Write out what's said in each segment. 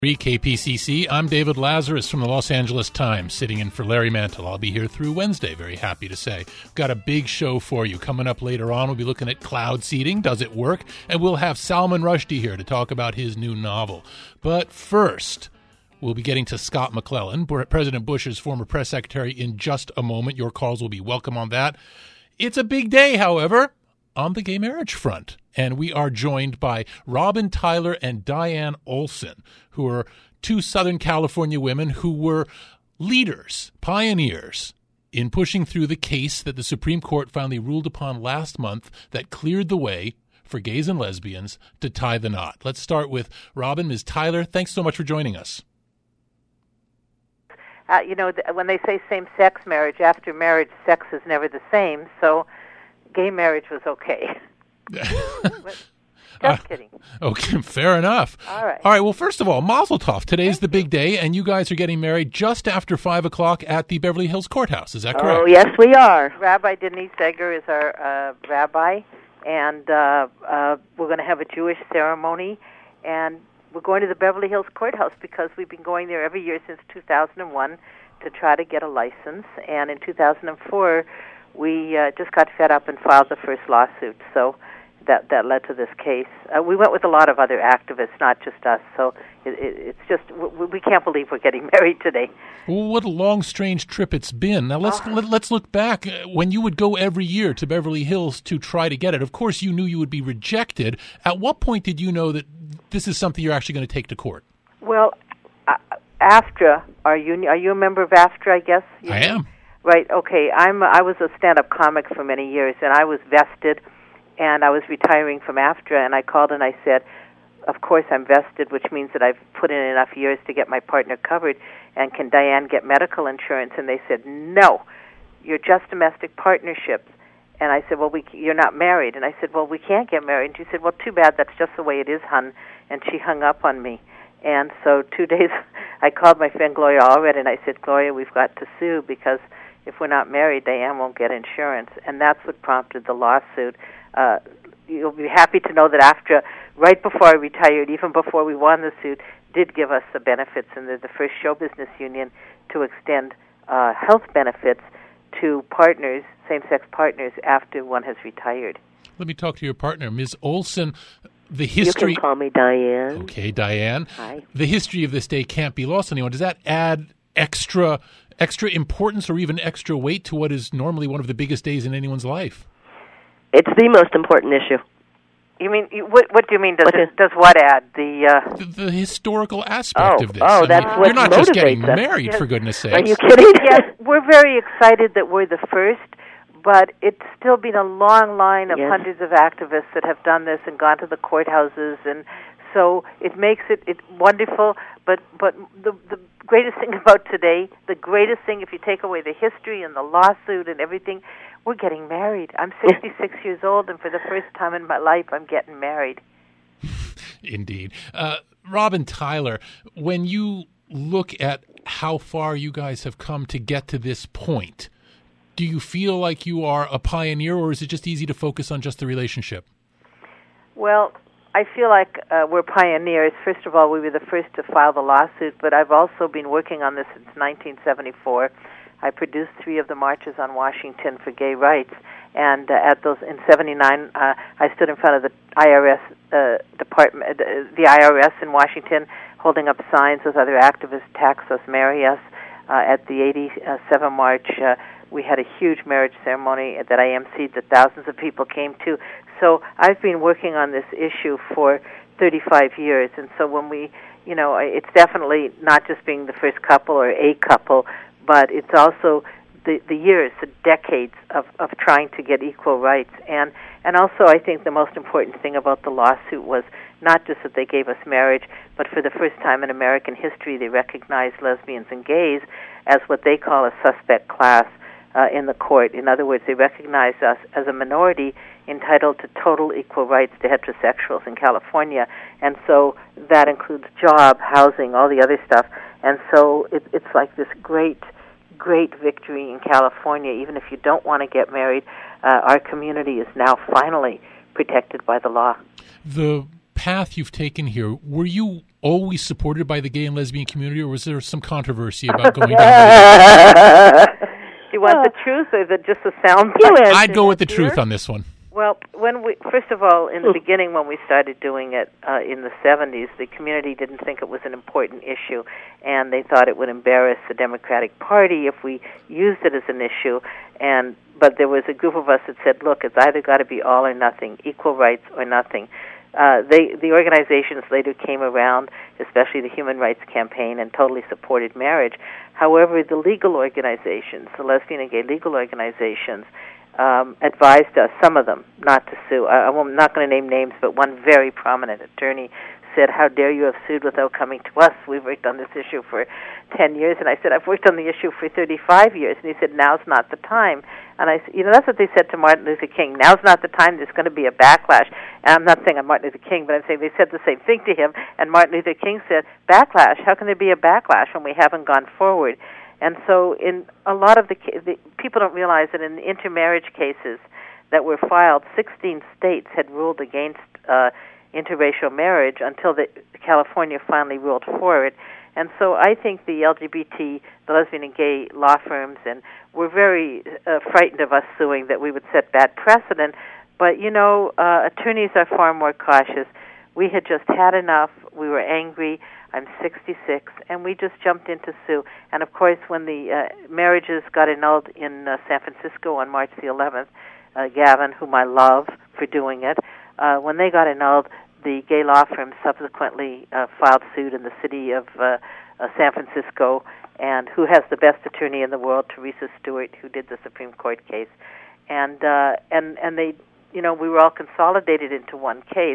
KPCC. I'm David Lazarus from the Los Angeles Times, sitting in for Larry Mantle. I'll be here through Wednesday, very happy to say. We've got a big show for you. Coming up later on, we'll be looking at cloud seeding. Does it work? And we'll have Salman Rushdie here to talk about his new novel. But first, we'll be getting to Scott McClellan, President Bush's former press secretary, in just a moment. Your calls will be welcome on that. It's a big day, however, on the gay marriage front. And we are joined by Robin Tyler and Diane Olson, who are two Southern California women who were leaders, pioneers, in pushing through the case that the Supreme Court finally ruled upon last month that cleared the way for gays and lesbians to tie the knot. Let's start with Robin. Ms. Tyler, thanks so much for joining us. When they say same-sex marriage, after marriage, sex is never the same, so gay marriage was okay. Just kidding. Okay, fair enough. All right. Well, first of all, Mazel Tov. Today's the big day, and you guys are getting married just after 5 o'clock at the Beverly Hills Courthouse. Is that correct? Oh, yes, we are. Rabbi Denise Egger is our rabbi, and we're going to have a Jewish ceremony, and we're going to the Beverly Hills Courthouse because we've been going there every year since 2001 to try to get a license, and in 2004, we just got fed up and filed the first lawsuit, so that led to this case. We went with a lot of other activists, not just us, so it's just, we can't believe we're getting married today. Well, what a long, strange trip it's been. Now, let's look back. When you would go every year to Beverly Hills to try to get it, of course you knew you would be rejected. At what point did you know that this is something you're actually going to take to court? Well, AFTRA, are you a member of AFTRA, I guess? I am. Right, okay. I was a stand-up comic for many years, and I was vested, and I was retiring from AFTRA, and I called and I said, of course I'm vested, which means that I've put in enough years to get my partner covered, and can Diane get medical insurance? And they said, no, you're just domestic partnerships. And I said, well, you're not married. And I said, well, we can't get married. And she said, well, too bad, that's just the way it is, hon. And she hung up on me. And so 2 days, I called my friend Gloria Allred, and I said, Gloria, we've got to sue because if we're not married, Diane won't get insurance. And that's what prompted the lawsuit. You'll be happy to know that AFTRA, right before I retired, even before we won the suit, did give us the benefits, and they're the first show business union to extend health benefits to partners, same-sex partners, after one has retired. Let me talk to your partner, Ms. Olson. The history. You can call me Diane. Okay, Diane. Hi. The history of this day can't be lost on anyone. Does that add extra importance or even extra weight to what is normally one of the biggest days in anyone's life? It's the most important issue. You mean, what do you mean, does what add? The historical aspect of this. That's what you're not just getting motivates us. married, Yes. for goodness sakes. Are you kidding? Yes, we're very excited that we're the first, but it's still been a long line of hundreds of activists that have done this and gone to the courthouses, and so it makes it wonderful. But the greatest thing about today, the greatest thing, if you take away the history and the lawsuit and everything, we're getting married. I'm 66 years old, and for the first time in my life, I'm getting married. Indeed. Robin Tyler, when you look at how far you guys have come to get to this point, do you feel like you are a pioneer, or is it just easy to focus on just the relationship? Well, I feel like we're pioneers. First of all, we were the first to file the lawsuit, but I've also been working on this since 1974. I produced 3 of the marches on Washington for gay rights, and at those in '79, I stood in front of the IRS department, the IRS in Washington, holding up signs with other activists, "Tax us, marry us." At the '87 march, we had a huge marriage ceremony that I emceed that thousands of people came to. So I've been working on this issue for 35 years, and so when we, it's definitely not just being the first couple or a couple, but it's also the years, the decades of trying to get equal rights. And also I think the most important thing about the lawsuit was not just that they gave us marriage, but for the first time in American history they recognized lesbians and gays as what they call a suspect class in the court. In other words, they recognized us as a minority entitled to total equal rights to heterosexuals in California. And so that includes job, housing, all the other stuff. And so it's like this great victory in California. Even if you don't want to get married, our community is now finally protected by the law. The path you've taken here, were you always supported by the gay and lesbian community, or was there some controversy about going down? Do you want the truth or just the sound? I'd go with the truth on this one. Well, first of all, in the beginning when we started doing it in the 70s, the community didn't think it was an important issue, and they thought it would embarrass the Democratic Party if we used it as an issue. But there was a group of us that said, look, it's either got to be all or nothing, equal rights or nothing. The organizations later came around, especially the Human Rights Campaign, and totally supported marriage. However, the legal organizations, the lesbian and gay legal organizations, advised us, some of them, not to sue. I'm not going to name names, but one very prominent attorney said, how dare you have sued without coming to us? We've worked on this issue for 10 years. And I said, I've worked on the issue for 35 years. And he said, now's not the time. And I said, that's what they said to Martin Luther King. Now's not the time. There's going to be a backlash. And I'm not saying I'm Martin Luther King, but I'm saying they said the same thing to him. And Martin Luther King said, backlash? How can there be a backlash when we haven't gone forward? And so in a lot of the people don't realize that in the intermarriage cases that were filed, 16 states had ruled against interracial marriage until California finally ruled for it. And so I think the LGBT, the lesbian and gay law firms, and were very frightened of us suing, that we would set bad precedent. But, attorneys are far more cautious. We had just had enough. We were angry. I'm 66, and we just jumped in to sue. And, of course, when the marriages got annulled in San Francisco on March the 11th, Gavin, whom I love for doing it, when they got annulled, the gay law firm subsequently filed suit in the city of San Francisco, and who has the best attorney in the world, Teresa Stewart, who did the Supreme Court case. And they, we were all consolidated into one case.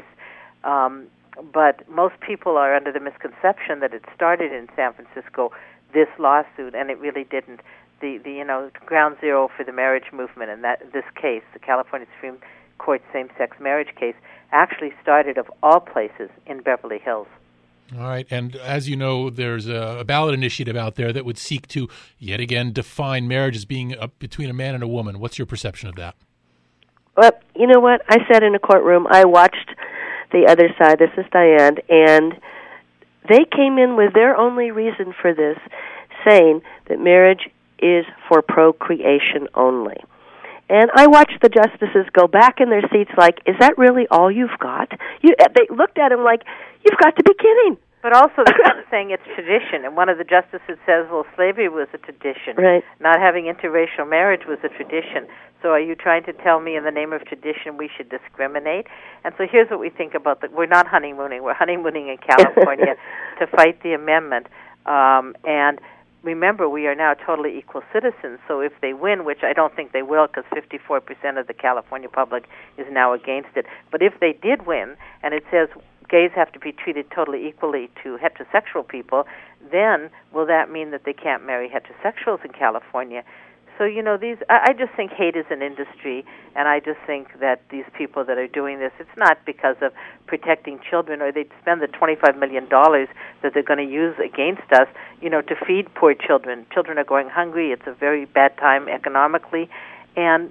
But most people are under the misconception that it started in San Francisco, this lawsuit, and it really didn't. The ground zero for the marriage movement, and this case, the California Supreme Court same-sex marriage case, actually started, of all places, in Beverly Hills. All right, and as you know, there's a ballot initiative out there that would seek to, yet again, define marriage as being between a man and a woman. What's your perception of that? Well, you know what? I sat in a courtroom. I watched the other side. This is Diane, and they came in with their only reason for this, saying that marriage is for procreation only. And I watched the justices go back in their seats like, is that really all you've got? They looked at him like, you've got to be kidding. But also they're saying it's tradition, and one of the justices says, well, slavery was a tradition. Right. Not having interracial marriage was a tradition. So are you trying to tell me in the name of tradition we should discriminate? And so here's what we think about that. We're not honeymooning. We're honeymooning in California to fight the amendment. And remember, we are now totally equal citizens, so if they win, which I don't think they will because 54% of the California public is now against it, but if they did win, and it says gays have to be treated totally equally to heterosexual people, then will that mean that they can't marry heterosexuals in California? So, I just think hate is an industry, and I just think that these people that are doing this, it's not because of protecting children, or they'd spend the $25 million that they're going to use against us, to feed poor children. Children are going hungry. It's a very bad time economically. And,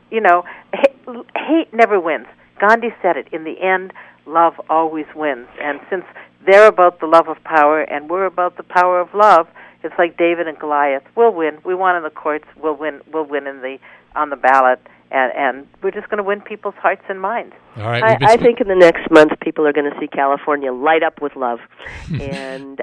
hate never wins. Gandhi said it. In the end, love always wins. And since they're about the love of power and we're about the power of love, it's like David and Goliath. We'll win. We won in the courts. We'll win. We'll win on the ballot, and we're just going to win people's hearts and minds. All right. I think in the next month, people are going to see California light up with love, and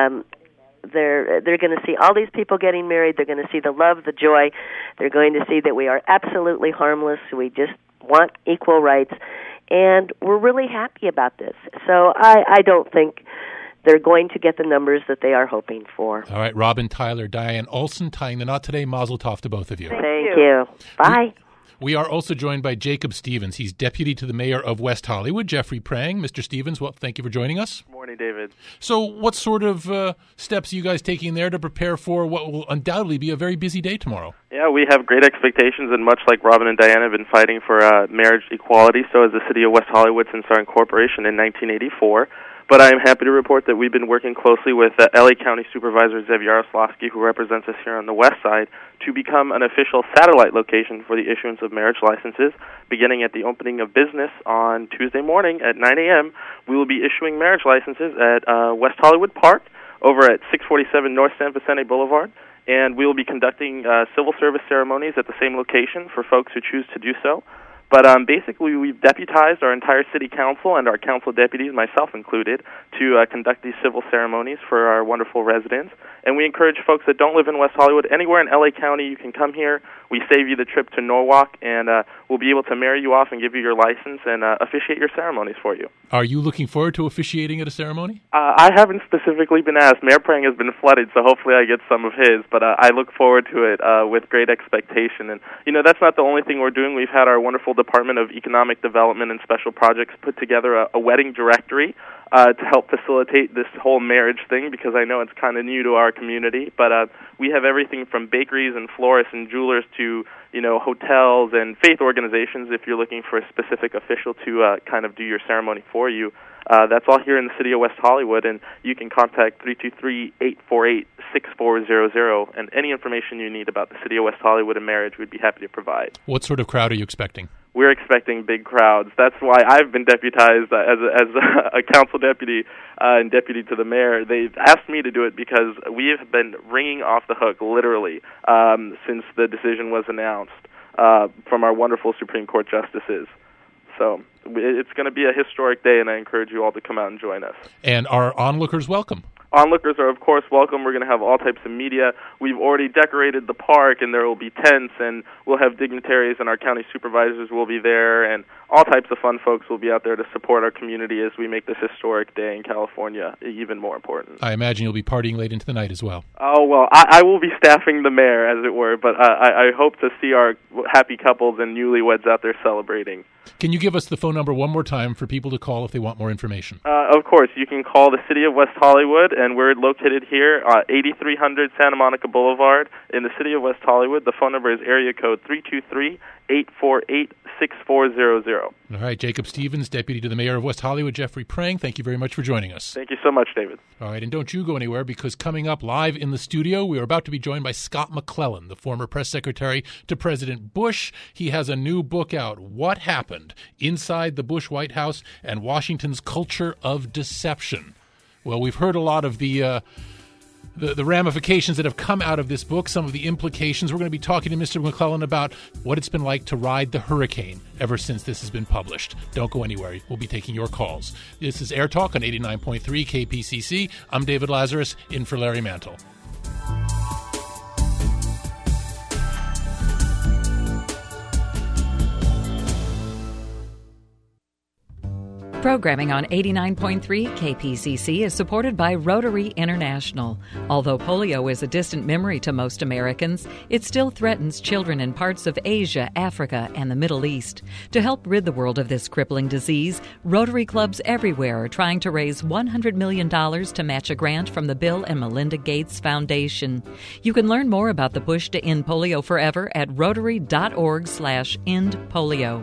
they're going to see all these people getting married. They're going to see the love, the joy. They're going to see that we are absolutely harmless. We just want equal rights, and we're really happy about this. So I don't think they're going to get the numbers that they are hoping for. All right, Robin Tyler, Diane Olson, tying the knot today. Mazel tov to both of you. Thank you. Bye. We are also joined by Jacob Stevens. He's deputy to the mayor of West Hollywood, Jeffrey Prang. Mr. Stevens, well, thank you for joining us. Good morning, David. So what sort of steps are you guys taking there to prepare for what will undoubtedly be a very busy day tomorrow? Yeah, we have great expectations, and much like Robin and Diane have been fighting for marriage equality, so has the city of West Hollywood since our incorporation in 1984. But I am happy to report that we've been working closely with LA County Supervisor Zev Yaroslavsky, who represents us here on the west side, to become an official satellite location for the issuance of marriage licenses. Beginning at the opening of business on Tuesday morning at 9 a.m., we will be issuing marriage licenses at West Hollywood Park over at 647 North San Vicente Boulevard, and we will be conducting civil service ceremonies at the same location for folks who choose to do so. But basically, we've deputized our entire city council and our council deputies, myself included, to conduct these civil ceremonies for our wonderful residents. And we encourage folks that don't live in West Hollywood, anywhere in LA County, you can come here. We save you the trip to Norwalk, and we'll be able to marry you off and give you your license and officiate your ceremonies for you. Are you looking forward to officiating at a ceremony? I haven't specifically been asked. Mayor Prang has been flooded, so hopefully I get some of his, but I look forward to it with great expectation. And, that's not the only thing we're doing. We've had our wonderful Department of Economic Development and Special Projects put together a wedding directory to help facilitate this whole marriage thing, because I know it's kind of new to our community. But we have everything from bakeries and florists and jewelers to, hotels and faith organizations if you're looking for a specific official to kind of do your ceremony for you. That's all here in the city of West Hollywood, and you can contact 323-848-6400, and any information you need about the city of West Hollywood and marriage, we'd be happy to provide. What sort of crowd are you expecting? We're expecting big crowds. That's why I've been deputized as a council deputy and deputy to the mayor. They've asked me to do it because we have been ringing off the hook, literally, since the decision was announced from our wonderful Supreme Court justices. So it's going to be a historic day, and I encourage you all to come out and join us. And are onlookers welcome? Onlookers are, of course, welcome. We're going to have all types of media. We've already decorated the park, and there will be tents, and we'll have dignitaries, and our county supervisors will be there, and all types of fun folks will be out there to support our community as we make this historic day in California even more important. I imagine you'll be partying late into the night as well. Oh, well, I will be staffing the mayor, as it were, but I hope to see our happy couples and newlyweds out there celebrating. Can you give us the phone number one more time for people to call if they want more information? Of course. You can call the City of West Hollywood, and we're located here, 8300 Santa Monica Boulevard in the City of West Hollywood. The phone number is area code 323-848-6400. All right, Jacob Stevens, Deputy to the Mayor of West Hollywood, Jeffrey Prang, thank you very much for joining us. Thank you so much, David. All right, and don't you go anywhere, because coming up live in the studio, we are about to be joined by Scott McClellan, the former press secretary to President Bush. He has a new book out, What Happened Inside the Bush White House and Washington's Culture of Deception. Well, we've heard a lot of the ramifications that have come out of this book, some of the implications. We're going to be talking to Mr. McClellan about what it's been like to ride the hurricane ever since this has been published. Don't go anywhere. We'll be taking your calls. This is Air Talk on 89.3 KPCC. I'm David Lazarus, in for Larry Mantle. Programming on 89.3 KPCC is supported by Rotary International. Although polio is a distant memory to most Americans, it still threatens children in parts of Asia, Africa, and the Middle East. To help rid the world of this crippling disease, Rotary clubs everywhere are trying to raise $100 million to match a grant from the Bill and Melinda Gates Foundation. You can learn more about the push to end polio forever at rotary.org/endpolio.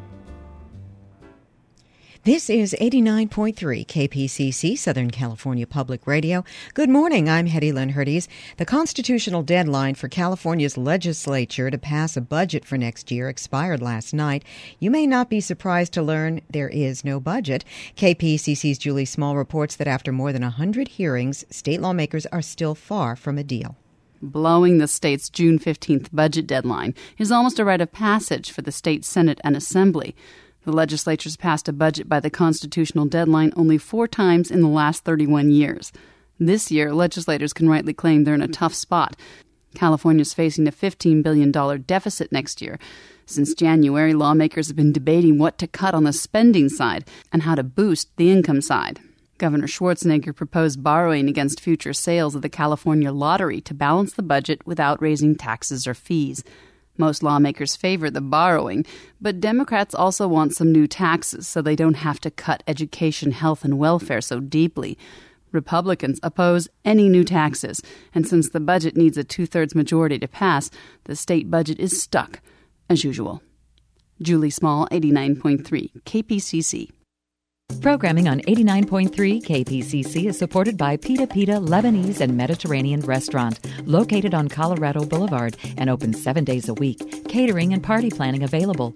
This is 89.3 KPCC, Southern California Public Radio. Good morning, I'm Hetty Lynn Hurdes. The constitutional deadline for California's legislature to pass a budget for next year expired last night. You may not be surprised to learn there is no budget. KPCC's Julie Small reports that after more than 100 hearings, state lawmakers are still far from a deal. Blowing the state's June 15th budget deadline is almost a rite of passage for the state Senate and Assembly. The legislature's passed a budget by the constitutional deadline only 4 times in the last 31 years. This year, legislators can rightly claim they're in a tough spot. California's facing a $15 billion deficit next year. Since January, lawmakers have been debating what to cut on the spending side and how to boost the income side. Governor Schwarzenegger proposed borrowing against future sales of the California lottery to balance the budget without raising taxes or fees. Most lawmakers favor the borrowing, but Democrats also want some new taxes so they don't have to cut education, health, and welfare so deeply. Republicans oppose any new taxes, and since the budget needs a 2/3 majority to pass, the state budget is stuck, as usual. Julie Small, 89.3 KPCC. Programming on 89.3 KPCC is supported by Pita Pita Lebanese and Mediterranean Restaurant, located on Colorado Boulevard and open 7 days a week. Catering and party planning available.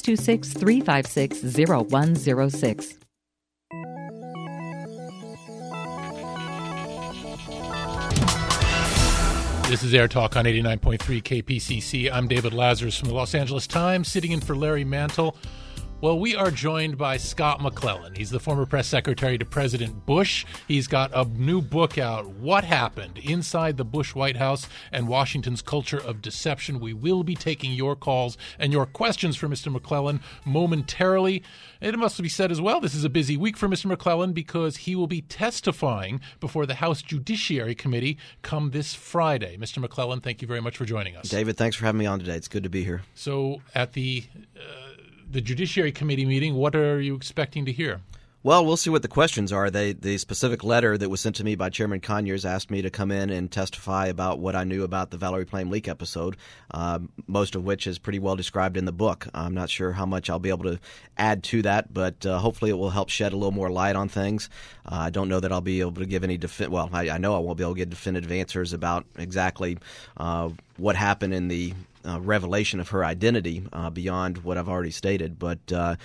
626-356-0106. This is Air Talk on 89.3 KPCC. I'm David Lazarus from the Los Angeles Times, sitting in for Larry Mantle. Well, we are joined by Scott McClellan. He's the former press secretary to President Bush. He's got a new book out, What Happened Inside the Bush White House and Washington's Culture of Deception. We will be taking your calls and your questions for Mr. McClellan momentarily. It must be said as well, this is a busy week for Mr. McClellan because he will be testifying before the House Judiciary Committee come this Friday. Mr. McClellan, thank you very much for joining us. David, thanks for having me on today. It's good to be here. So at the Judiciary Committee meeting, what are you expecting to hear? Well, we'll see what the questions are. The specific letter that was sent to me by Chairman Conyers asked me to come in and testify about what I knew about the Valerie Plame leak episode, most of which is pretty well described in the book. I'm not sure how much I'll be able to add to that, but hopefully it will help shed a little more light on things. I don't know that I'll be able to give any I know I won't be able to give definitive answers about exactly what happened in the revelation of her identity beyond what I've already stated. But,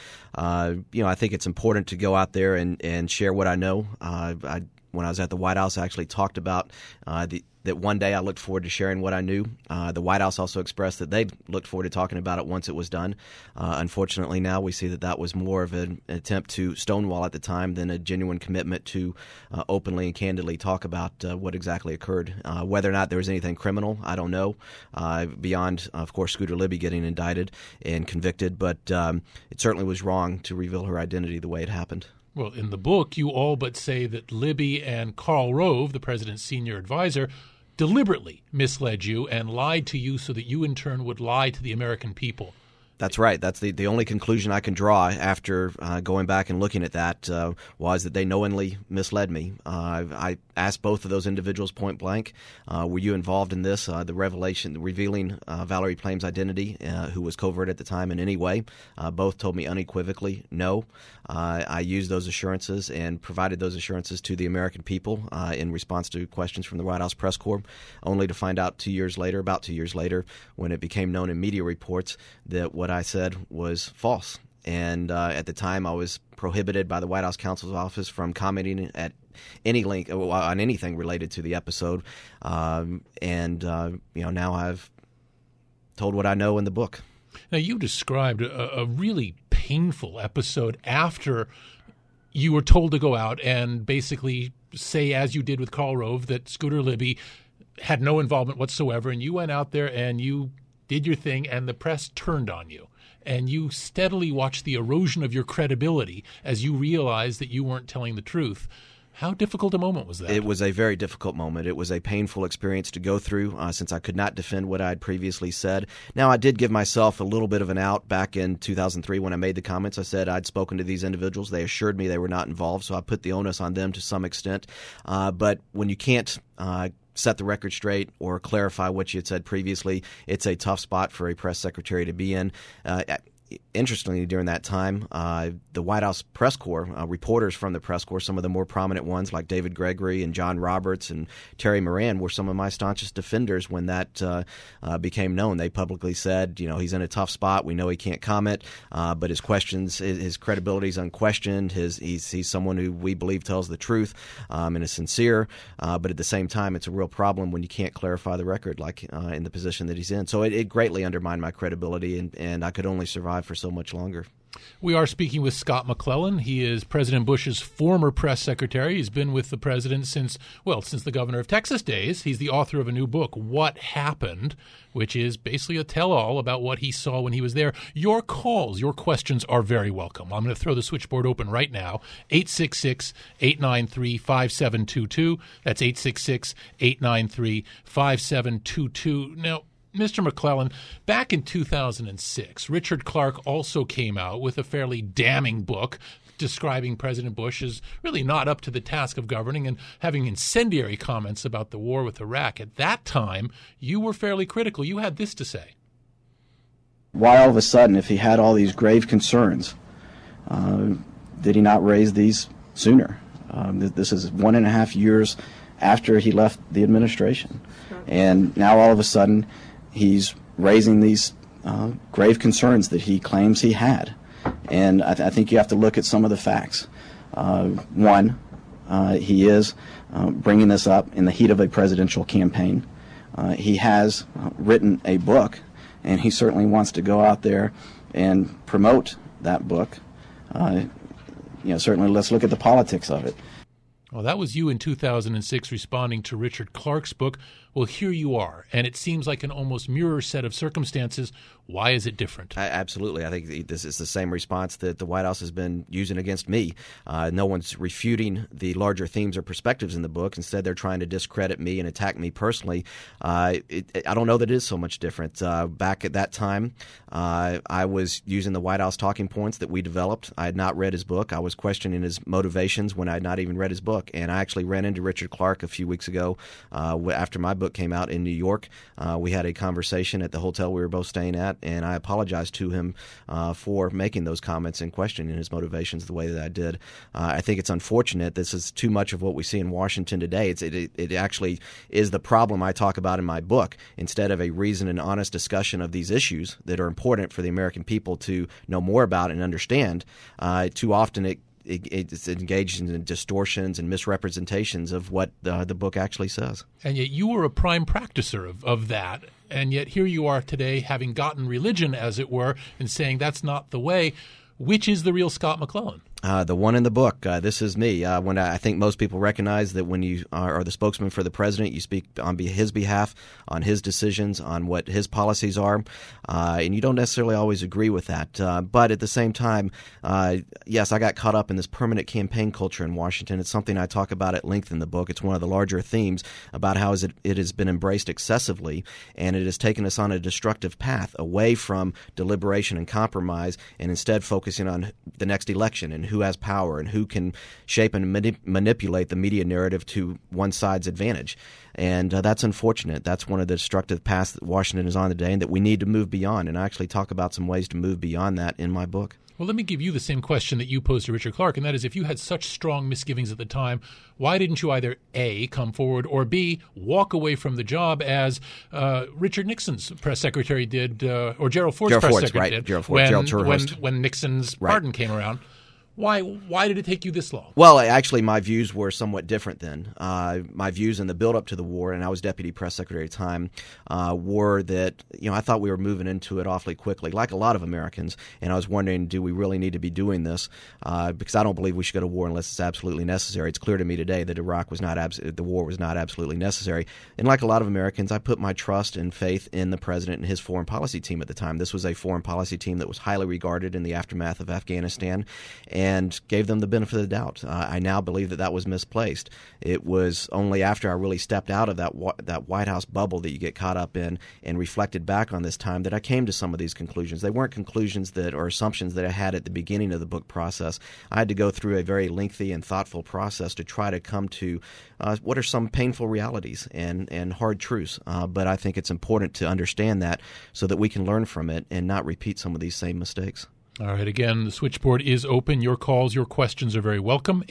I think it's important to go out there and share what I know. When I was at the White House, I actually talked about that one day I looked forward to sharing what I knew. The White House also expressed that they looked forward to talking about it once it was done. Unfortunately, now we see that was more of an attempt to stonewall at the time than a genuine commitment to openly and candidly talk about what exactly occurred. Whether or not there was anything criminal, I don't know, beyond, of course, Scooter Libby getting indicted and convicted. But it certainly was wrong to reveal her identity the way it happened. Well, in the book, you all but say that Libby and Karl Rove, the president's senior advisor, deliberately misled you and lied to you so that you in turn would lie to the American people. That's right. That's the only conclusion I can draw after going back and looking at that was that they knowingly misled me. I asked both of those individuals point blank, were you involved in this, the revealing Valerie Plame's identity, who was covert at the time in any way? Both told me unequivocally no. I used those assurances and provided those assurances to the American people in response to questions from the White House press corps, only to find out about 2 years later, when it became known in media reports that what I said was false. And at the time, I was prohibited by the White House counsel's office from commenting at any link on anything related to the episode. Now I've told what I know in the book. Now, you described a really painful episode after you were told to go out and basically say, as you did with Karl Rove, that Scooter Libby had no involvement whatsoever, and you went out there and you did your thing, and the press turned on you. And you steadily watched the erosion of your credibility as you realized that you weren't telling the truth. How difficult a moment was that? It was a very difficult moment. It was a painful experience to go through since I could not defend what I had previously said. Now, I did give myself a little bit of an out back in 2003 when I made the comments. I said I'd spoken to these individuals. They assured me they were not involved, so I put the onus on them to some extent. But when you can't set the record straight or clarify what you had said previously, it's a tough spot for a press secretary to be in. Interestingly, during that time, the White House press corps, reporters from the press corps, some of the more prominent ones like David Gregory and John Roberts and Terry Moran were some of my staunchest defenders when that became known. They publicly said, he's in a tough spot. We know he can't comment, but his credibility is unquestioned. He's someone who we believe tells the truth and is sincere. But at the same time, it's a real problem when you can't clarify the record, like in the position that he's in. So it greatly undermined my credibility, and I could only survive for so much longer. We are speaking with Scott McClellan. He is President Bush's former press secretary. He's been with the president since the governor of Texas days. He's the author of a new book, What Happened, which is basically a tell-all about what he saw when he was there. Your calls, your questions are very welcome. I'm going to throw the switchboard open right now, 866-893-5722. That's 866-893-5722. Now, Mr. McClellan, back in 2006, Richard Clarke also came out with a fairly damning book describing President Bush as really not up to the task of governing and having incendiary comments about the war with Iraq. At that time, you were fairly critical. You had this to say. Why all of a sudden, if he had all these grave concerns, did he not raise these sooner? This is 1.5 years after he left the administration. And now all of a sudden he's raising these grave concerns that he claims he had. And I think you have to look at some of the facts. One, he is bringing this up in the heat of a presidential campaign. He has written a book, and he certainly wants to go out there and promote that book. Certainly let's look at the politics of it. Well, that was you in 2006 responding to Richard Clarke's book. Well, here you are, and it seems like an almost mirror set of circumstances. Why is it different? Absolutely. I think this is the same response that the White House has been using against me. No one's refuting the larger themes or perspectives in the book. Instead, they're trying to discredit me and attack me personally. I don't know that it is so much different. Back at that time, I was using the White House talking points that we developed. I had not read his book. I was questioning his motivations when I had not even read his book. And I actually ran into Richard Clarke a few weeks ago after my book came out in New York. We had a conversation at the hotel we were both staying at, and I apologized to him for making those comments and questioning his motivations the way that I did. I think it's unfortunate. This is too much of what we see in Washington today. It actually is the problem I talk about in my book. Instead of a reasoned and honest discussion of these issues that are important for the American people to know more about and understand, too often it's engaged in distortions and misrepresentations of what the book actually says. And yet you were a prime practicer of that, and yet here you are today having gotten religion, as it were, and saying that's not the way. Which is the real Scott McClellan? The one in the book. This is me. When I think most people recognize that when you are the spokesman for the president, you speak on his behalf, on his decisions, on what his policies are, and you don't necessarily always agree with that. But at the same time, yes, I got caught up in this permanent campaign culture in Washington. It's something I talk about at length in the book. It's one of the larger themes about how it has been embraced excessively, and it has taken us on a destructive path away from deliberation and compromise, and instead focusing on the next election and who has power and who can shape and manipulate the media narrative to one side's advantage. And that's unfortunate. That's one of the destructive paths that Washington is on today and that we need to move beyond. And I actually talk about some ways to move beyond that in my book. Well, let me give you the same question that you posed to Richard Clarke, and that is, if you had such strong misgivings at the time, why didn't you either A, come forward, or B, walk away from the job as Richard Nixon's press secretary did, or Gerald Ford's press secretary did, Gerald Ford, when Nixon's pardon came around? Why did it take you this long? Well, actually, my views were somewhat different then. My views in the build-up to the war, and I was deputy press secretary at the time, were that I thought we were moving into it awfully quickly, like a lot of Americans. And I was wondering, do we really need to be doing this? Because I don't believe we should go to war unless it's absolutely necessary. It's clear to me today that the war was not absolutely necessary. And like a lot of Americans, I put my trust and faith in the president and his foreign policy team at the time. This was a foreign policy team that was highly regarded in the aftermath of Afghanistan, and gave them the benefit of the doubt. I now believe that was misplaced. It was only after I really stepped out of that White House bubble that you get caught up in and reflected back on this time that I came to some of these conclusions. They weren't conclusions or assumptions that I had at the beginning of the book process. I had to go through a very lengthy and thoughtful process to try to come to what are some painful realities and hard truths. But I think it's important to understand that so that we can learn from it and not repeat some of these same mistakes. All right, again, the switchboard is open. Your calls, your questions are very welcome.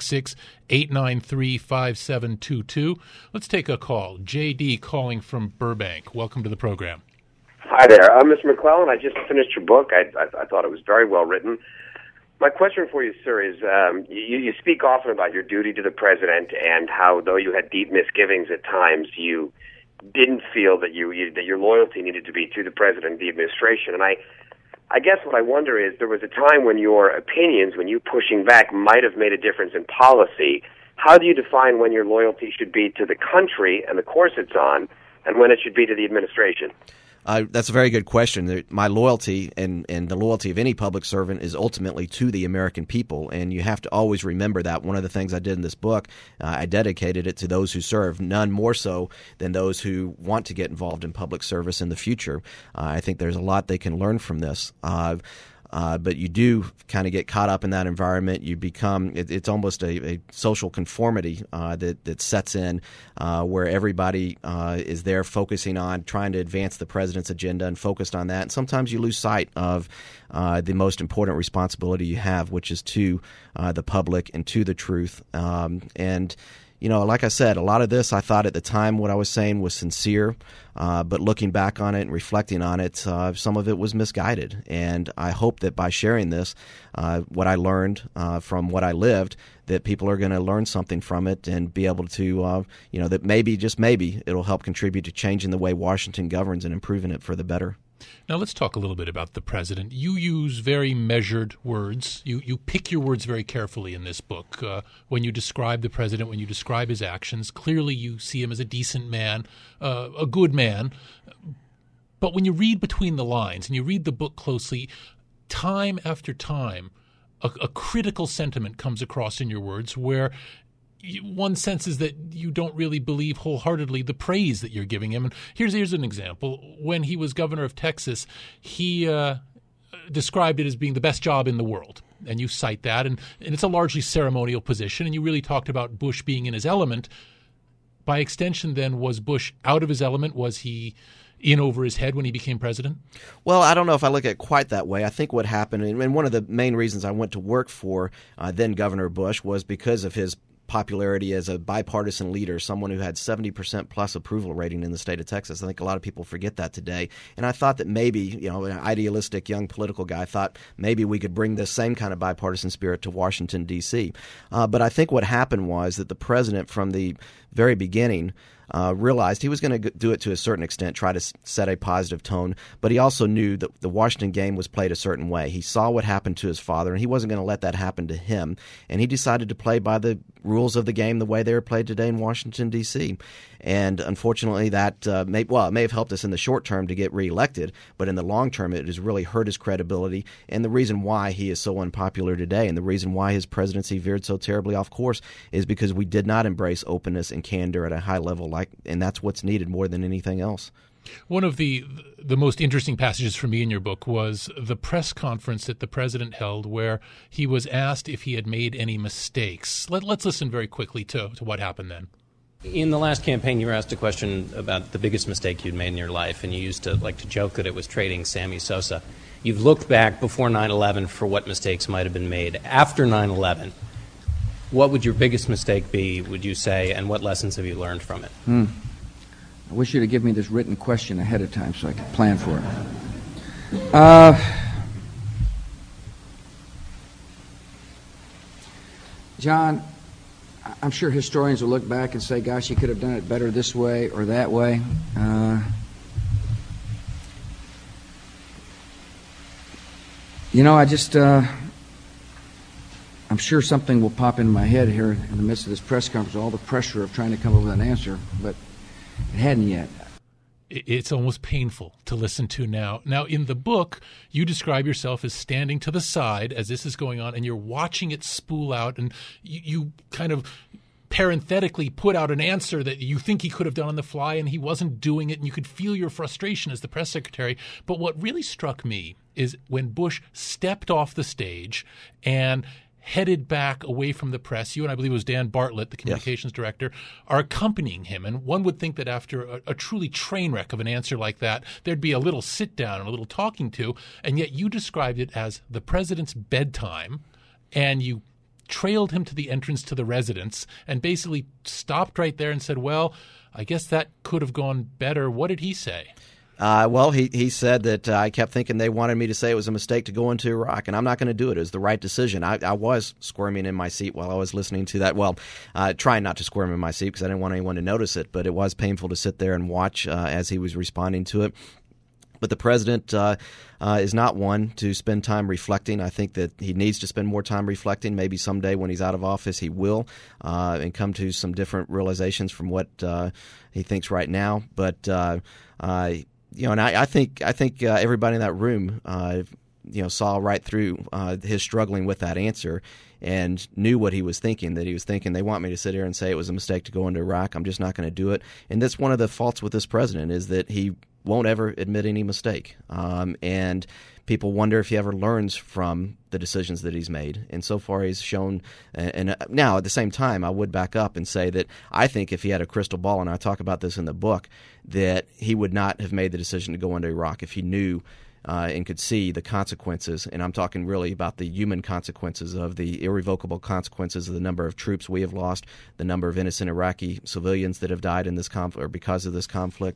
866-893-5722. Let's take a call. J.D. calling from Burbank. Welcome to the program. Hi there. Mr. McClellan, I just finished your book. I thought it was very well written. My question for you, sir, is you speak often about your duty to the president and how, though you had deep misgivings at times, you didn't feel that your loyalty needed to be to the president and the administration. And I guess what I wonder is, there was a time when your opinions, when you pushing back, might have made a difference in policy. How do you define when your loyalty should be to the country and the course it's on, and when it should be to the administration? That's a very good question. My loyalty and the loyalty of any public servant is ultimately to the American people, and you have to always remember that. One of the things I did in this book, I dedicated it to those who serve, none more so than those who want to get involved in public service in the future. I think there's a lot they can learn from this. But you do kind of get caught up in that environment. You become it's almost a social conformity that sets in where everybody is there focusing on trying to advance the president's agenda and focused on that. And sometimes you lose sight of the most important responsibility you have, which is to the public and to the truth. And like I said, a lot of this I thought at the time what I was saying was sincere, but looking back on it and reflecting on it, some of it was misguided. And I hope that by sharing this, what I learned from what I lived, that people are going to learn something from it and be able to, that maybe, just maybe, it'll help contribute to changing the way Washington governs and improving it for the better. Now let's talk a little bit about the president. You use very measured words. You pick your words very carefully in this book. When you describe the president, when you describe his actions, clearly you see him as a decent man, a good man. But when you read between the lines and you read the book closely, time after time, a critical sentiment comes across in your words where one senses that you don't really believe wholeheartedly the praise that you're giving him. And here's an example. When he was governor of Texas, he described it as being the best job in the world. And you cite that, and it's a largely ceremonial position, and you really talked about Bush being in his element. By extension, then, was Bush out of his element? Was he in over his head when he became president? Well, I don't know if I look at it quite that way. I think what happened, and one of the main reasons I went to work for then Governor Bush was because of his popularity as a bipartisan leader, someone who had 70% plus approval rating in the state of Texas. I think a lot of people forget that today. And I thought that maybe, an idealistic young political guy thought maybe we could bring this same kind of bipartisan spirit to Washington, D.C. But I think what happened was that the president from the very beginning realized he was going to do it to a certain extent, try to set a positive tone, but he also knew that the Washington game was played a certain way. He saw what happened to his father, and he wasn't going to let that happen to him, and he decided to play by the rules of the game the way they are played today in Washington, D.C. And unfortunately, that it may have helped us in the short term to get reelected, but in the long term, it has really hurt his credibility. And the reason why he is so unpopular today, and the reason why his presidency veered so terribly off course, is because we did not embrace openness and candor at a high level, and that's what's needed more than anything else. One of the most interesting passages for me in your book was the press conference that the president held where he was asked if he had made any mistakes. Let's listen very quickly to what happened then. In the last campaign, you were asked a question about the biggest mistake you'd made in your life, and you used to like to joke that it was trading Sammy Sosa. You've looked back before 9/11 for what mistakes might have been made. After 9/11, what would your biggest mistake be, would you say, and what lessons have you learned from it? I wish you to give me this written question ahead of time so I could plan for it. John, I'm sure historians will look back and say, gosh, you could have done it better this way or that way. I'm sure something will pop in my head here in the midst of this press conference, all the pressure of trying to come up with an answer, but it hadn't yet. It's almost painful to listen to now. Now, in the book, you describe yourself as standing to the side as this is going on, and you're watching it spool out, and you kind of parenthetically put out an answer that you think he could have done on the fly, and he wasn't doing it, and you could feel your frustration as the press secretary. But what really struck me is when Bush stepped off the stage and headed back away from the press, you and I believe it was Dan Bartlett, the communications director, are accompanying him. And one would think that after a truly train wreck of an answer like that, there'd be a little sit down and a little talking to. And yet you described it as the president's bedtime, and you trailed him to the entrance to the residence and basically stopped right there and said, well, I guess that could have gone better. What did he say? He said that I kept thinking they wanted me to say it was a mistake to go into Iraq, and I'm not going to do it. It was the right decision. I was squirming in my seat while I was listening to that. Well, trying not to squirm in my seat because I didn't want anyone to notice it, but it was painful to sit there and watch as he was responding to it. But the president is not one to spend time reflecting. I think that he needs to spend more time reflecting. Maybe someday when he's out of office he will and come to some different realizations from what he thinks right now. But and I think everybody in that room saw right through his struggling with that answer and knew what he was thinking, that he was thinking, they want me to sit here and say it was a mistake to go into Iraq. I'm just not going to do it. And that's one of the faults with this president, is that he won't ever admit any mistake. And people wonder if he ever learns from the decisions that he's made. And so far he's shown, and now at the same time, I would back up and say that I think if he had a crystal ball, and I talk about this in the book, that he would not have made the decision to go into Iraq if he knew and could see the consequences, and I'm talking really about the human consequences of the irrevocable consequences of the number of troops we have lost, the number of innocent Iraqi civilians that have died in this conflict or because of this conflict.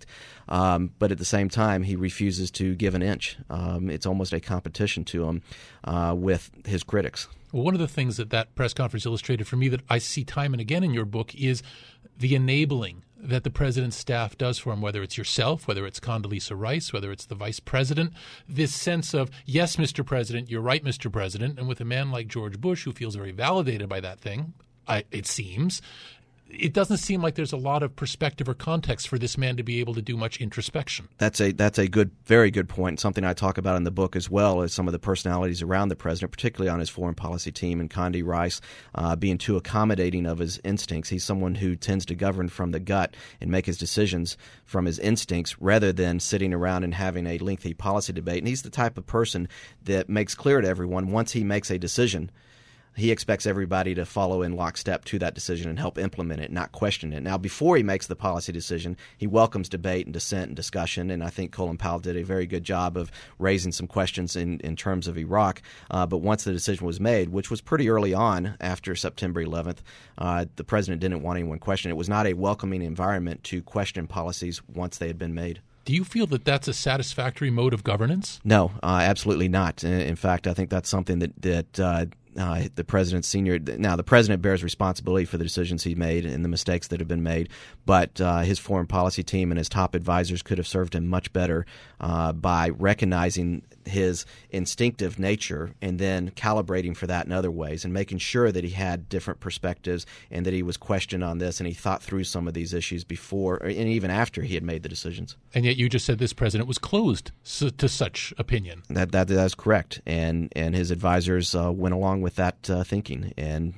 But at the same time, he refuses to give an inch. It's almost a competition to him with his critics. Well, one of the things that press conference illustrated for me that I see time and again in your book is the enabling that the president's staff does for him, whether it's yourself, whether it's Condoleezza Rice, whether it's the vice president, this sense of, yes, Mr. President, you're right, Mr. President. And with a man like George Bush, who feels very validated by that thing, it seems, it doesn't seem like there's a lot of perspective or context for this man to be able to do much introspection. That's a good, very good point. Something I talk about in the book as well as some of the personalities around the president, particularly on his foreign policy team, and Condi Rice being too accommodating of his instincts. He's someone who tends to govern from the gut and make his decisions from his instincts rather than sitting around and having a lengthy policy debate. And he's the type of person that makes clear to everyone once he makes a decision, he expects everybody to follow in lockstep to that decision and help implement it, not question it. Now, before he makes the policy decision, he welcomes debate and dissent and discussion, and I think Colin Powell did a very good job of raising some questions in terms of Iraq. But once the decision was made, which was pretty early on after September 11th, the president didn't want anyone questioning. It was not a welcoming environment to question policies once they had been made. Do you feel that that's a satisfactory mode of governance? No, absolutely not. In fact, I think that's something that the president's senior. Now, the president bears responsibility for the decisions he made and the mistakes that have been made, but his foreign policy team and his top advisors could have served him much better by recognizing his instinctive nature and then calibrating for that in other ways and making sure that he had different perspectives and that he was questioned on this and he thought through some of these issues before and even after he had made the decisions. And yet you just said this president was closed to such opinion. That is correct, and his advisors went along with that thinking. And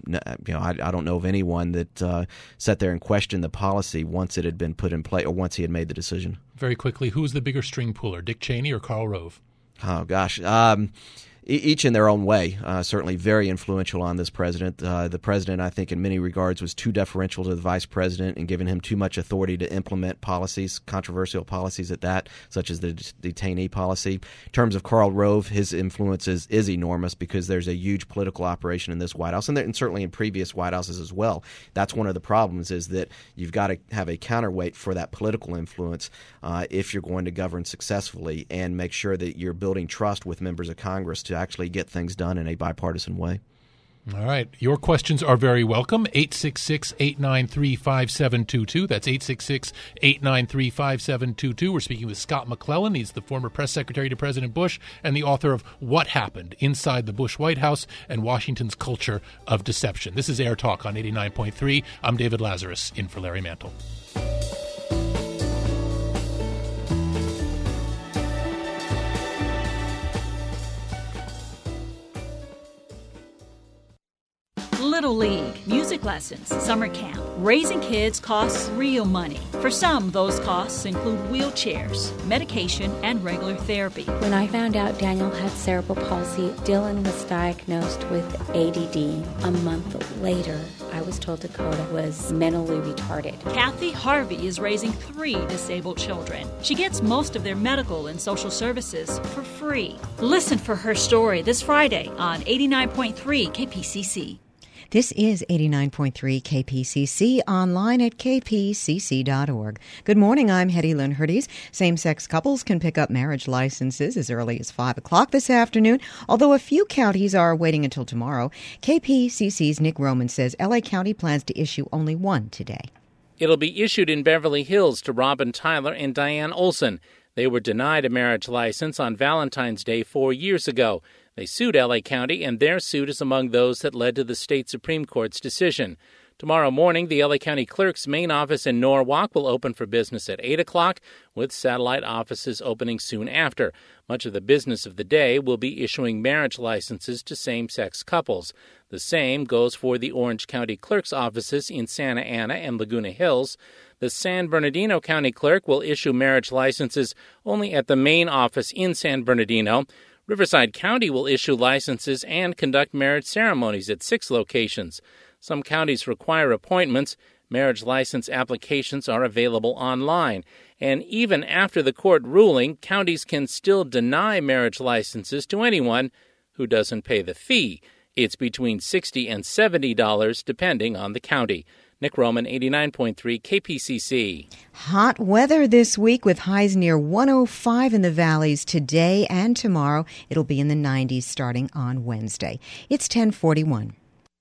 I don't know of anyone that sat there and questioned the policy once it had been put in place or once he had made the decision. Very quickly, who's the bigger string puller, Dick Cheney or Karl Rove? Oh, gosh. Each in their own way, certainly very influential on this president. The president, I think, in many regards was too deferential to the vice president and giving him too much authority to implement policies, controversial policies at that, such as the detainee policy. In terms of Karl Rove, his influence is enormous because there's a huge political operation in this White House, and certainly in previous White Houses as well. That's one of the problems, is that you've got to have a counterweight for that political influence if you're going to govern successfully and make sure that you're building trust with members of Congress to actually get things done in a bipartisan way. All right. Your questions are very welcome. 866-893-5722. That's 866-893-5722. We're speaking with Scott McClellan. He's the former press secretary to President Bush and the author of What Happened Inside the Bush White House and Washington's Culture of Deception. This is Air Talk on 89.3. I'm David Lazarus, in for Larry Mantle. Little League, music lessons, summer camp. Raising kids costs real money. For some, those costs include wheelchairs, medication, and regular therapy. When I found out Daniel had cerebral palsy, Dylan was diagnosed with ADD. A month later, I was told Dakota was mentally retarded. Kathy Harvey is raising 3 disabled children. She gets most of their medical and social services for free. Listen for her story this Friday on 89.3 KPCC. This is 89.3 KPCC, online at kpcc.org. Good morning, I'm Hetty Lynn Hurties. Same-sex couples can pick up marriage licenses as early as 5 o'clock this afternoon, although a few counties are waiting until tomorrow. KPCC's Nick Roman says L.A. County plans to issue only one today. It'll be issued in Beverly Hills to Robin Tyler and Diane Olson. They were denied a marriage license on Valentine's Day 4 years ago. They sued L.A. County, and their suit is among those that led to the state Supreme Court's decision. Tomorrow morning, the LA County Clerk's main office in Norwalk will open for business at 8 o'clock, with satellite offices opening soon after. Much of the business of the day will be issuing marriage licenses to same-sex couples. The same goes for the Orange County Clerk's offices in Santa Ana and Laguna Hills. The San Bernardino County Clerk will issue marriage licenses only at the main office in San Bernardino. Riverside County will issue licenses and conduct marriage ceremonies at 6 locations. Some counties require appointments. Marriage license applications are available online. And even after the court ruling, counties can still deny marriage licenses to anyone who doesn't pay the fee. It's between $60 and $70, depending on the county. Nick Roman, 89.3 KPCC. Hot weather this week with highs near 105 in the valleys today and tomorrow. It'll be in the 90s starting on Wednesday. It's 10:41.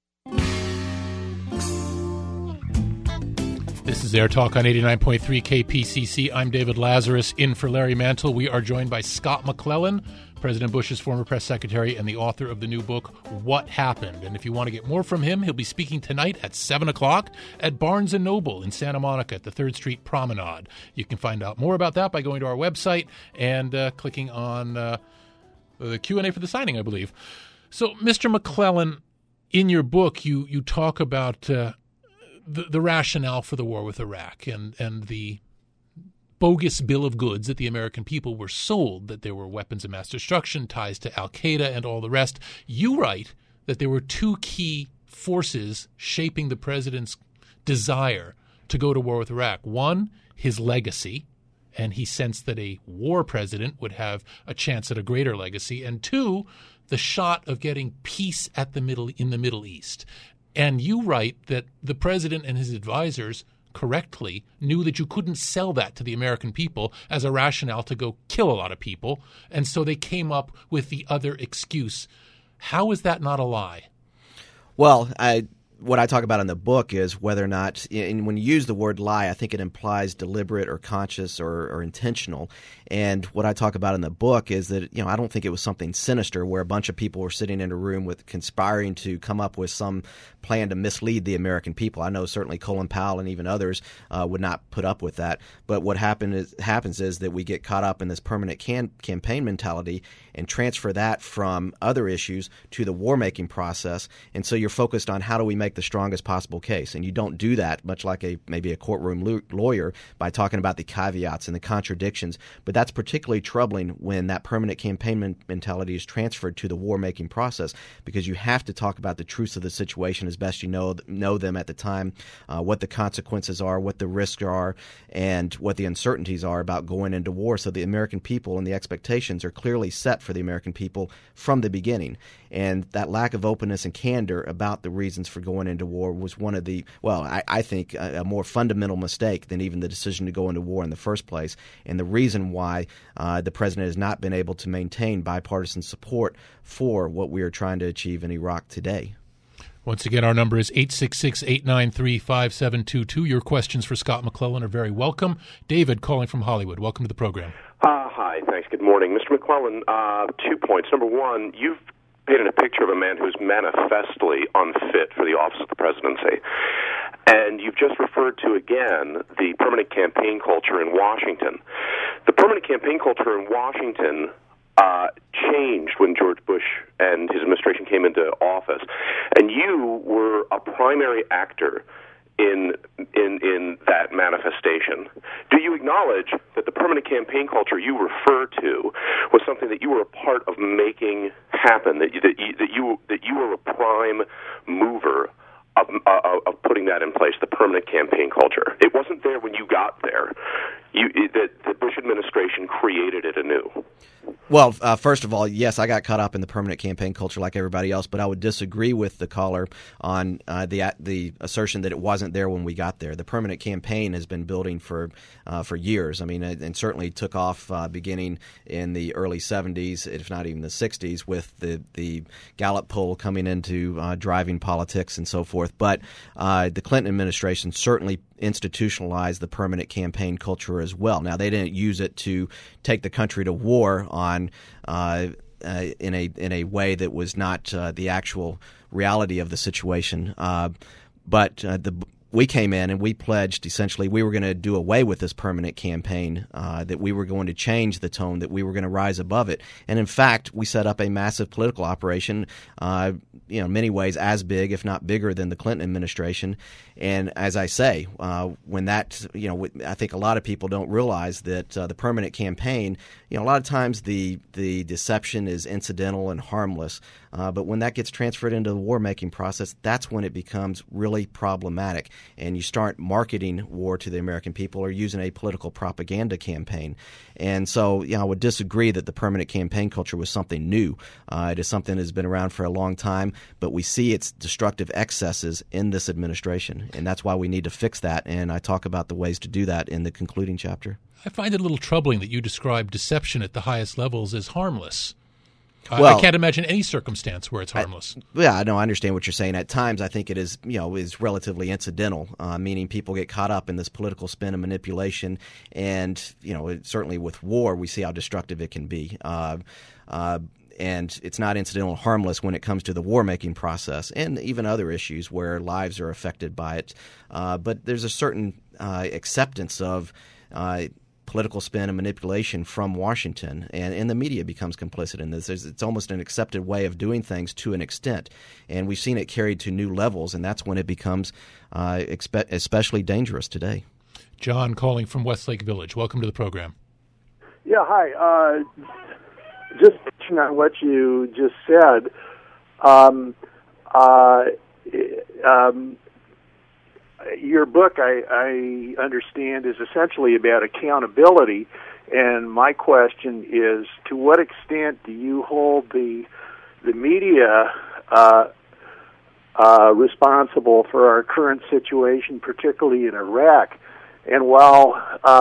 This is Air Talk on 89.3 KPCC. I'm David Lazarus, in for Larry Mantle. We are joined by Scott McClellan, President Bush's former press secretary and the author of the new book, What Happened? And if you want to get more from him, he'll be speaking tonight at 7 o'clock at Barnes & Noble in Santa Monica at the 3rd Street Promenade. You can find out more about that by going to our website and clicking on the Q&A for the signing, I believe. So, Mr. McClellan, in your book, you talk about the rationale for the war with Iraq and the bogus bill of goods that the American people were sold, that there were weapons of mass destruction, ties to al-Qaeda, and all the rest. You write that there were 2 key forces shaping the president's desire to go to war with Iraq. One, his legacy, and he sensed that a war president would have a chance at a greater legacy. And 2, the shot of getting peace in the Middle East. And you write that the president and his advisors correctly knew that you couldn't sell that to the American people as a rationale to go kill a lot of people, and so they came up with the other excuse. How is that not a lie? Well, what I talk about in the book is whether or not, and when you use the word lie, I think it implies deliberate or conscious or intentional. And what I talk about in the book is that, I don't think it was something sinister where a bunch of people were sitting in a room with conspiring to come up with some plan to mislead the American people. I know certainly Colin Powell and even others would not put up with that. But what happens is that we get caught up in this permanent campaign mentality and transfer that from other issues to the war-making process. And so you're focused on how do we make the strongest possible case. And you don't do that, much like maybe a courtroom lawyer, by talking about the caveats and the contradictions. But that's particularly troubling when that permanent campaign mentality is transferred to the war-making process, because you have to talk about the truths of the situation as best you know them at the time, what the consequences are, what the risks are, and what the uncertainties are about going into war. So the American people and the expectations are clearly set for the American people from the beginning. And that lack of openness and candor about the reasons for going into war was one of the, I think, a more fundamental mistake than even the decision to go into war in the first place. And the reason why the president has not been able to maintain bipartisan support for what we are trying to achieve in Iraq today. Once again, our number is 866-893-5722. Your questions for Scott McClellan are very welcome. David, calling from Hollywood. Welcome to the program. Hi, thanks. Good morning. Mr. McClellan, 2 points. Number one, you've painted a picture of a man who's manifestly unfit for the office of the presidency. And you've just referred to, again, the permanent campaign culture in Washington. The permanent campaign culture in Washington changed when George Bush and his administration came into office. And you were a primary actor in that manifestation. Do you acknowledge that the permanent campaign culture you refer to was something that you were a part of making happen, that you were a prime mover of putting that in place, the permanent campaign culture? It wasn't there when you got there. The Bush administration created it anew. Well, first of all, yes, I got caught up in the permanent campaign culture like everybody else, but I would disagree with the caller on the assertion that it wasn't there when we got there. The permanent campaign has been building for years. I mean, and certainly took off beginning in the early 70s, if not even the 60s, with the Gallup poll coming into driving politics and so forth. But the Clinton administration certainly institutionalized the permanent campaign culture as well. Now, they didn't use it to take the country to war on in a way that was not the actual reality of the situation. But we came in and we pledged essentially we were going to do away with this permanent campaign, that we were going to change the tone, that we were going to rise above it. And in fact, we set up a massive political operation, in many ways as big, if not bigger, than the Clinton administration. And as I say, when that, I think a lot of people don't realize that the permanent campaign, a lot of times the deception is incidental and harmless. But when that gets transferred into the war-making process, that's when it becomes really problematic. And you start marketing war to the American people or using a political propaganda campaign. And so, I would disagree that the permanent campaign culture was something new. It is something that has been around for a long time, but we see its destructive excesses in this administration. And that's why we need to fix that. And I talk about the ways to do that in the concluding chapter. I find it a little troubling that you describe deception at the highest levels as harmless. Well, I can't imagine any circumstance where it's harmless. I understand what you're saying. At times, I think it is, is relatively incidental, meaning people get caught up in this political spin and manipulation. And, certainly with war, we see how destructive it can be. And it's not incidental and harmless when it comes to the war-making process and even other issues where lives are affected by it. But there's a certain acceptance of political spin and manipulation from Washington, and the media becomes complicit in this. It's almost an accepted way of doing things to an extent, and we've seen it carried to new levels, and that's when it becomes especially dangerous today. John calling from Westlake Village. Welcome to the program. Yeah, hi. Just touching on what you just said, your book, I understand, is essentially about accountability, and my question is, to what extent do you hold the media responsible for our current situation, particularly in Iraq? And while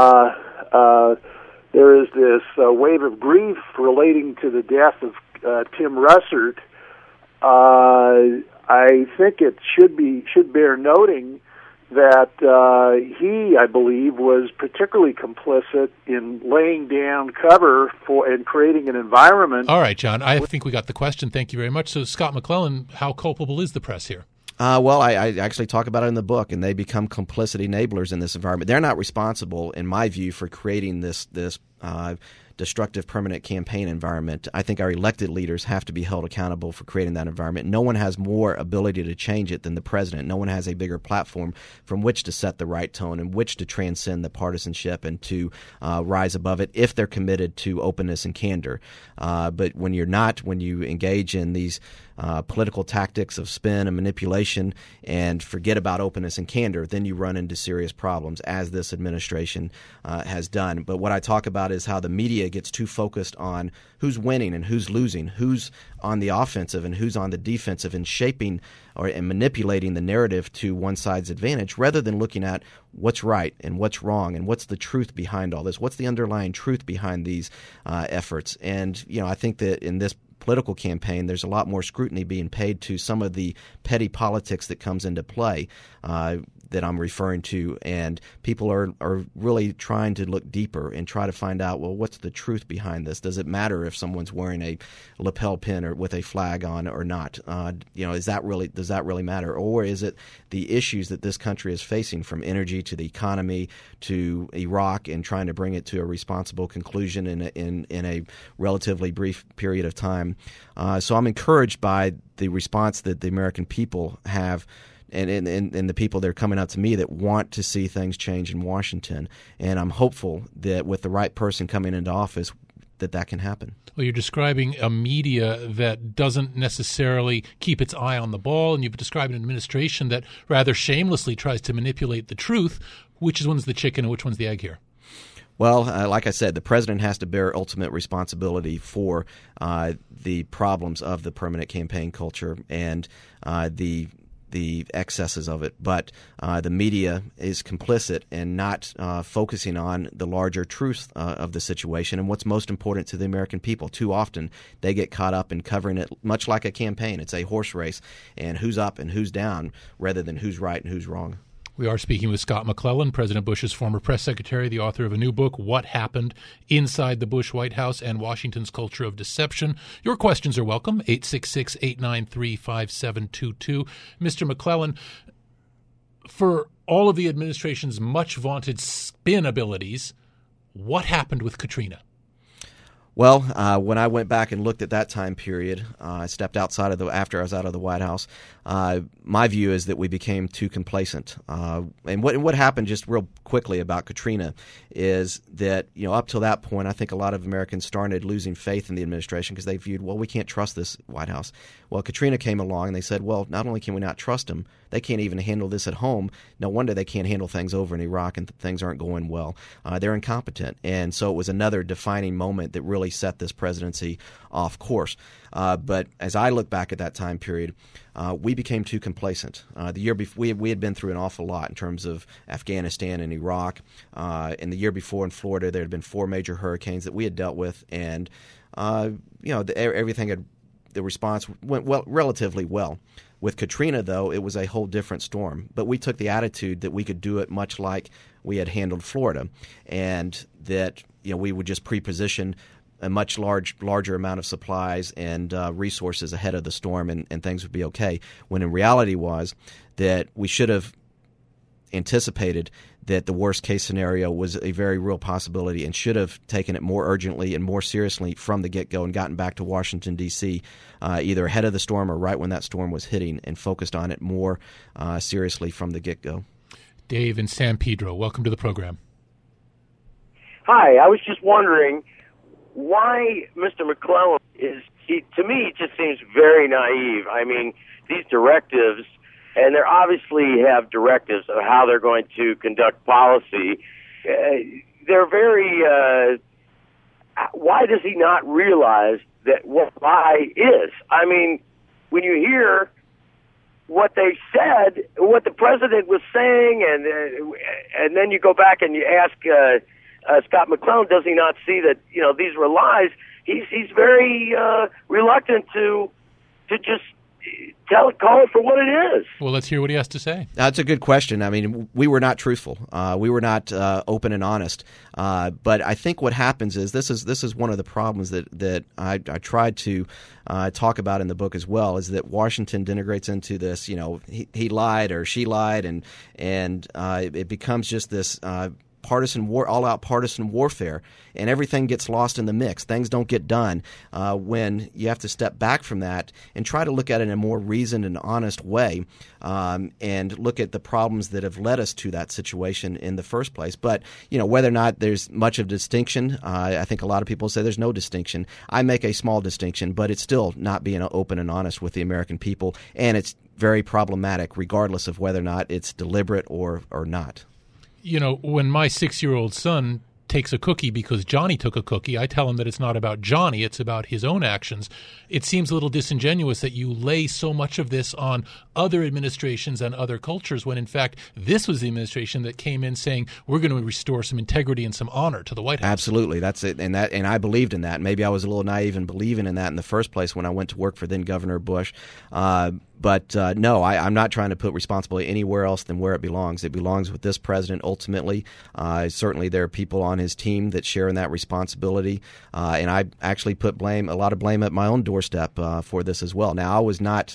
there is this wave of grief relating to the death of Tim Russert, I think it should bear noting that he, I believe, was particularly complicit in laying down cover for and creating an environment. All right, John, I think we got the question. Thank you very much. So, Scott McClellan, how culpable is the press here? Well, I actually talk about it in the book, and they become complicit enablers in this environment. They're not responsible, in my view, for creating this destructive permanent campaign environment. I think our elected leaders have to be held accountable for creating that environment. No one has more ability to change it than the president. No one has a bigger platform from which to set the right tone and which to transcend the partisanship and to rise above it if they're committed to openness and candor. But when you're not, when you engage in these political tactics of spin and manipulation and forget about openness and candor, then you run into serious problems, as this administration has done. But what I talk about is how the media gets too focused on who's winning and who's losing, who's on the offensive and who's on the defensive, and shaping and manipulating the narrative to one side's advantage, rather than looking at what's right and what's wrong and what's the truth behind all this, what's the underlying truth behind these efforts. And I think that in this political campaign, there's a lot more scrutiny being paid to some of the petty politics that comes into play that I'm referring to, and people are really trying to look deeper and try to find out, well, what's the truth behind this? Does it matter if someone's wearing a lapel pin or with a flag on or not? Does that really matter? Or is it the issues that this country is facing, from energy to the economy to Iraq, and trying to bring it to a responsible conclusion in a relatively brief period of time? So I'm encouraged by the response that the American people have, and the people that are coming out to me that want to see things change in Washington. And I'm hopeful that with the right person coming into office, that can happen. Well, you're describing a media that doesn't necessarily keep its eye on the ball, and you've described an administration that rather shamelessly tries to manipulate the truth. Which one's the chicken and which one's the egg here? Well, like I said, the president has to bear ultimate responsibility for the problems of the permanent campaign culture and the excesses of it, but the media is complicit in not focusing on the larger truth of the situation and what's most important to the American people. Too often, they get caught up in covering it much like a campaign. It's a horse race, and who's up and who's down, rather than who's right and who's wrong. We are speaking with Scott McClellan, President Bush's former press secretary, the author of a new book, What Happened Inside the Bush White House and Washington's Culture of Deception. Your questions are welcome, 866-893-5722. Mr. McClellan, for all of the administration's much vaunted spin abilities, what happened with Katrina? Well, when I went back and looked at that time period, I stepped outside after I was out of the White House. My view is that we became too complacent. And what happened, just real quickly about Katrina, is that up till that point, I think a lot of Americans started losing faith in the administration because they viewed, well, we can't trust this White House. Well, Katrina came along and they said, well, not only can we not trust them, they can't even handle this at home. No wonder they can't handle things over in Iraq and things aren't going well. They're incompetent. And so it was another defining moment that really set this presidency off course. But as I look back at that time period, we became too complacent. The year before, we had been through an awful lot in terms of Afghanistan and Iraq. And the year before in Florida, there had been 4 major hurricanes that we had dealt with, and everything the response went relatively well. With Katrina, though, it was a whole different storm. But we took the attitude that we could do it much like we had handled Florida, and that we would just pre-position a much larger amount of supplies and resources ahead of the storm, and things would be okay. When in reality was that we should have anticipated that the worst case scenario was a very real possibility and should have taken it more urgently and more seriously from the get-go and gotten back to Washington, D.C., either ahead of the storm or right when that storm was hitting, and focused on it more seriously from the get-go. Dave in San Pedro, welcome to the program. Hi, I was just wondering why Mr. McClellan to me, it just seems very naive. I mean, these directives, and they obviously have directives of how they're going to conduct policy. They're very, why does he not realize that what lie is? I mean, when you hear what they said, what the president was saying, and then you go back and you ask Scott McClellan, does he not see that these were lies? He's very reluctant to just call it for what it is. Well, let's hear what he has to say. That's a good question. I mean, we were not truthful. We were not open and honest. But I think what happens is this is one of the problems that I tried to talk about in the book as well, is that Washington denigrates into this. He lied or she lied, and it becomes just this all-out partisan warfare, and everything gets lost in the mix. Things don't get done when you have to step back from that and try to look at it in a more reasoned and honest way, and look at the problems that have led us to that situation in the first place. But whether or not there's much of distinction, I think a lot of people say there's no distinction. I make a small distinction, but it's still not being open and honest with the American people, and it's very problematic regardless of whether or not it's deliberate or not. When my 6-year-old son takes a cookie because Johnny took a cookie, I tell him that it's not about Johnny, it's about his own actions. It seems a little disingenuous that you lay so much of this on other administrations and other cultures when, in fact, this was the administration that came in saying we're going to restore some integrity and some honor to the White House. Absolutely. That's it. And I believed in that. Maybe I was a little naive in believing in that in the first place when I went to work for then Governor Bush. But no, I'm not trying to put responsibility anywhere else than where it belongs. It belongs with this president ultimately. Certainly there are people on his team that share in that responsibility. And I actually put a lot of blame at my own doorstep for this as well. Now, I was not,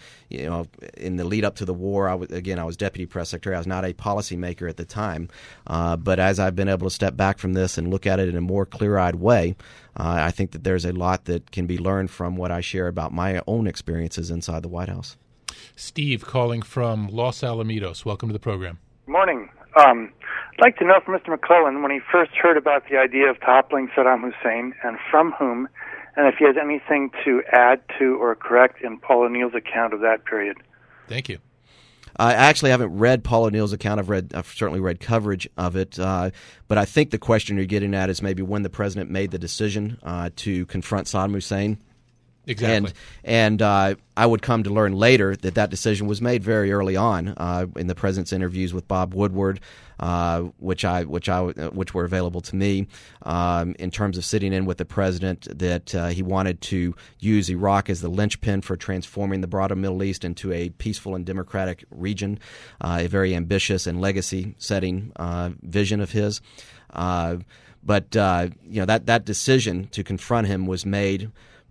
in the lead up to the war, I was deputy press secretary. I was not a policymaker at the time. But as I've been able to step back from this and look at it in a more clear-eyed way, I think that there's a lot that can be learned from what I share about my own experiences inside the White House. Steve calling from Los Alamitos. Welcome to the program. Good morning. I'd like to know from Mr. McClellan when he first heard about the idea of toppling Saddam Hussein and from whom, and if he has anything to add to or correct in Paul O'Neill's account of that period. Thank you. I actually haven't read Paul O'Neill's account. I've certainly read coverage of it, but I think the question you're getting at is maybe when the president made the decision to confront Saddam Hussein. Exactly. And I would come to learn later that decision was made very early on in the president's interviews with Bob Woodward, which were available to me, in terms of sitting in with the president, that he wanted to use Iraq as the linchpin for transforming the broader Middle East into a peaceful and democratic region, a very ambitious and legacy-setting vision of his. But that decision to confront him was made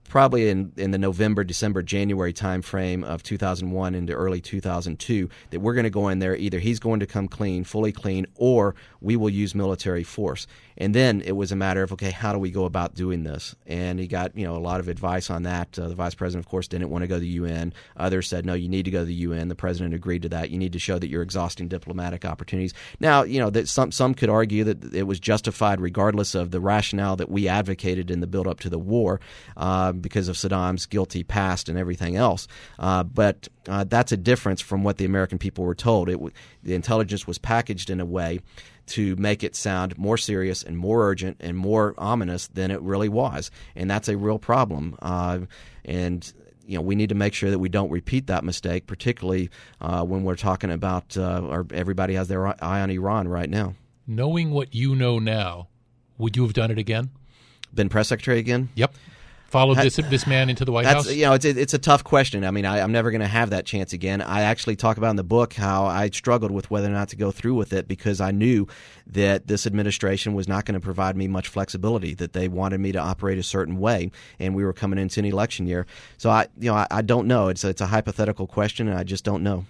probably in the November, December, January timeframe of 2001 into early 2002 that we're going to go in there. Either he's going to come clean, fully clean, or we will use military force. And then it was a matter of, okay, how do we go about doing this? And he got, a lot of advice on that. The vice president, of course, didn't want to go to the UN. Others said, no, you need to go to the UN. The president agreed to that. You need to show that you're exhausting diplomatic opportunities. Now, that some could argue that it was justified regardless of the rationale that we advocated in the build-up to the war because of Saddam's guilty past and everything else. But that's a difference from what the American people were told. The intelligence was packaged in a way to make it sound more serious and more urgent and more ominous than it really was. And that's a real problem. And we need to make sure that we don't repeat that mistake, particularly when we're talking about everybody has their eye on Iran right now. Knowing what you know now, would you have done it again? Been press secretary again? Yep. Followed this man into the White House? It's a tough question. I mean, I'm never going to have that chance again. I actually talk about in the book how I struggled with whether or not to go through with it because I knew that this administration was not going to provide me much flexibility, that they wanted me to operate a certain way, and we were coming into an election year. So I don't know. It's a hypothetical question, and I just don't know.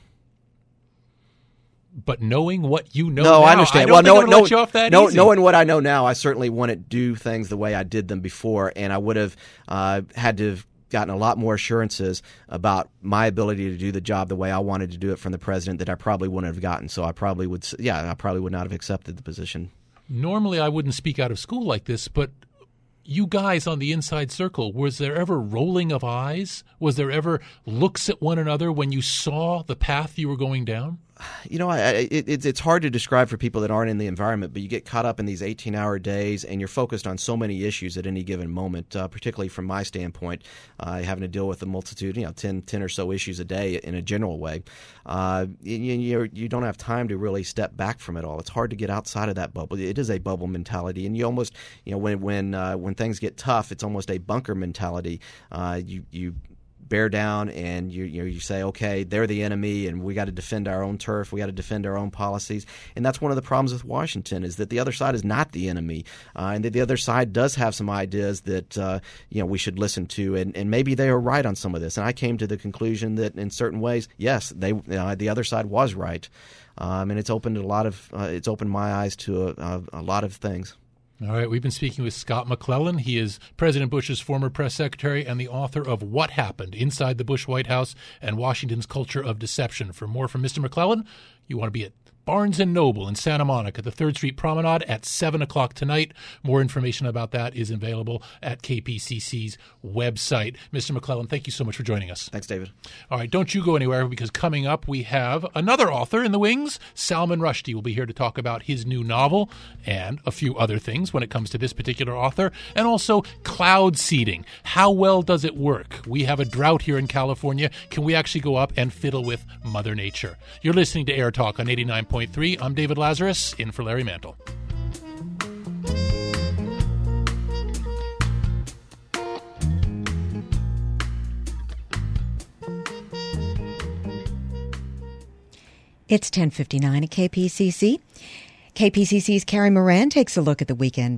But knowing what you know now, I understand. Don't think I would let you off that easy. Knowing what I know now, I certainly wouldn't do things the way I did them before, and I would have had to have gotten a lot more assurances about my ability to do the job the way I wanted to do it from the president that I probably wouldn't have gotten. So I probably would not have accepted the position. Normally, I wouldn't speak out of school like this, but you guys on the inside circle, was there ever rolling of eyes? Was there ever looks at one another when you saw the path you were going down? It's hard to describe for people that aren't in the environment, but you get caught up in these 18-hour days, and you're focused on so many issues at any given moment, particularly from my standpoint, having to deal with a multitude, 10 or so issues a day in a general way. You don't have time to really step back from it all. It's hard to get outside of that bubble. It is a bubble mentality, and you almost, when things get tough, it's almost a bunker mentality. You bear down and you say, okay, they're the enemy and we got to defend our own turf, we got to defend our own policies. And that's one of the problems with Washington is that the other side is not the enemy, and that the other side does have some ideas that we should listen to, and maybe they are right on some of this. And I came to the conclusion that in certain ways, yes, the other side was right, and it's opened my eyes to a lot of things. All right, we've been speaking with Scott McClellan. He is President Bush's former press secretary and the author of What Happened Inside the Bush White House and Washington's Culture of Deception. For more from Mr. McClellan, you want to be at Barnes & Noble in Santa Monica, the 3rd Street Promenade at 7 o'clock tonight. More information about that is available at KPCC's website. Mr. McClellan, thank you so much for joining us. Thanks, David. All right, don't you go anywhere because coming up we have another author in the wings. Salman Rushdie will be here to talk about his new novel and a few other things when it comes to this particular author, and also cloud seeding. How well does it work? We have a drought here in California. Can we actually go up and fiddle with Mother Nature? You're listening to Air Talk on 89.3. I'm David Lazarus, in for Larry Mantle. It's 10:59 at KPCC. KPCC's Carrie Moran takes a look at the weekend